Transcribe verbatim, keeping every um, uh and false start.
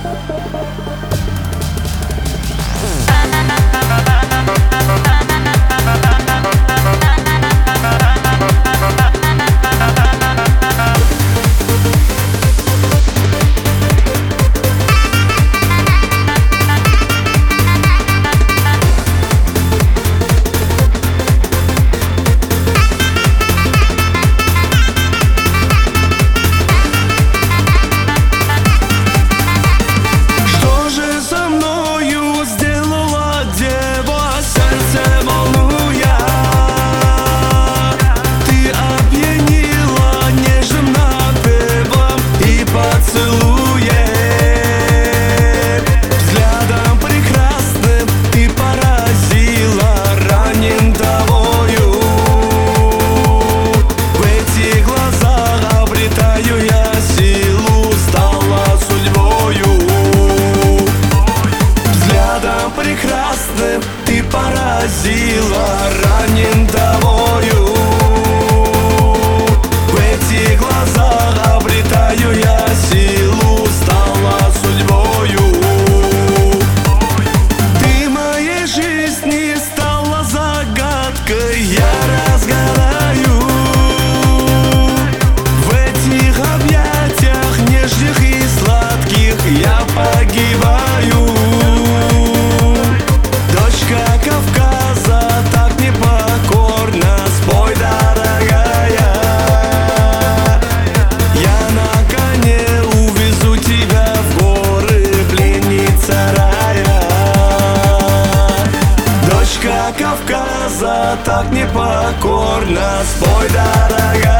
Ты поразила, ранен тобою. В этих глазах обретаю я силу, стала судьбою. Ты моей жизни стала загадкой, я разгадаю. В этих объятиях нежных и сладких я погибаю. Кавказа так непокорна, спой, дорогая. Я на коне увезу тебя в горы, пленница рая. Дочка Кавказа так непокорна, спой, дорогая.